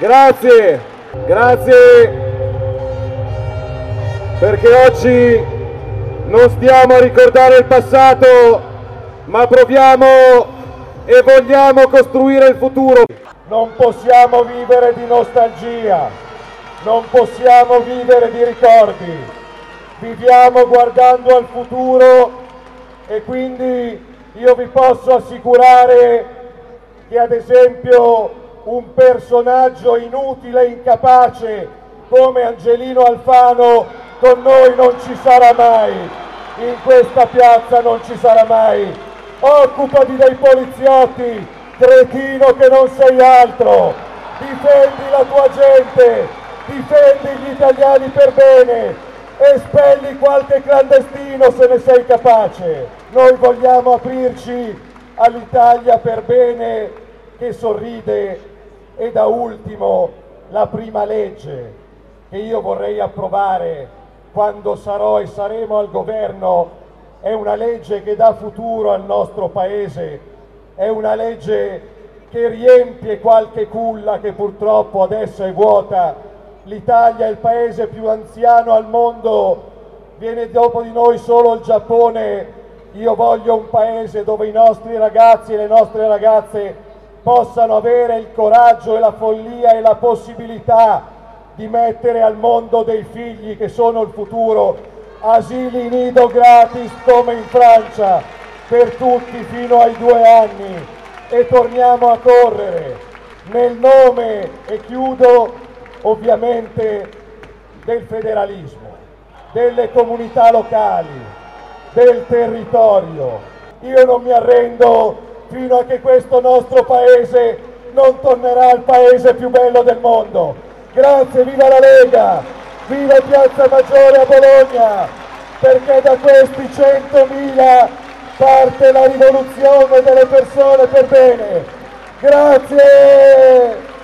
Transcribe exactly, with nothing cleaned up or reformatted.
Grazie, grazie perché oggi non stiamo a ricordare il passato, ma proviamo e vogliamo costruire il futuro. Non possiamo vivere di nostalgia, non possiamo vivere di ricordi, viviamo guardando al futuro e quindi io vi posso assicurare che ad esempio un personaggio inutile e incapace come Angelino Alfano con noi non ci sarà mai, in questa piazza non ci sarà mai. Occupati dei poliziotti, cretino che non sei altro, difendi la tua gente, difendi gli italiani per bene, espelli qualche clandestino se ne sei capace. Noi vogliamo aprirci all'Italia per bene che sorride. E da ultimo la prima legge che io vorrei approvare quando sarò e saremo al governo è una legge che dà futuro al nostro paese, è una legge che riempie qualche culla che purtroppo adesso è vuota. L'Italia è il paese più anziano al mondo, viene dopo di noi solo il Giappone. Io voglio un paese dove i nostri ragazzi e le nostre ragazze possano avere il coraggio e la follia e la possibilità di mettere al mondo dei figli che sono il futuro, asili nido gratis come in Francia per tutti fino ai due anni e torniamo a correre nel nome, e chiudo, ovviamente del federalismo, delle comunità locali, del territorio. Io non mi arrendo fino a che questo nostro paese non tornerà al paese più bello del mondo. Grazie, viva la Lega, viva Piazza Maggiore a Bologna, perché da questi centomila parte la rivoluzione delle persone per bene. Grazie!